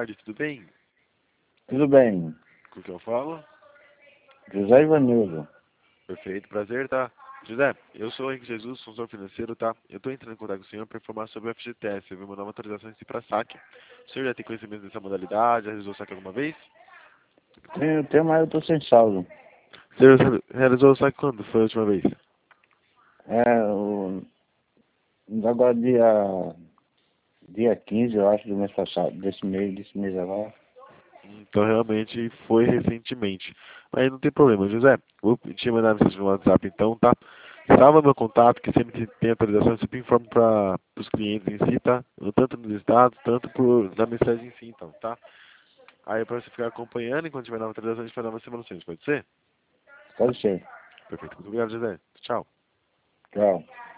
tarde, tudo bem? Tudo bem. Com o que eu falo? José Ivanildo. Perfeito, prazer, tá? José, eu sou o Henrique Jesus, consultor financeiro, tá? Eu tô entrando em contato com o senhor para informar sobre o FGTS, eu vi uma nova autorização em si para saque. O senhor já tem conhecimento dessa modalidade, já realizou o saque alguma vez? Tenho, mas eu tô sem saldo. O senhor realizou o saque quando foi a última vez? É, o, agora dia 15, eu acho, do mês passado, desse mês agora. Então realmente foi recentemente. Mas não tem problema, José. Vou te mandar mensagem no WhatsApp então, tá? Salva meu contato, que sempre que tem atualização, eu sempre informo para os clientes em si, tá? Tanto nos estados, tanto na mensagem em si, então, tá? Aí para você ficar acompanhando, enquanto tiver nova atualização, a gente vai dar novas simulações, pode ser? Pode ser. Perfeito. Muito obrigado, José. Tchau. Tchau.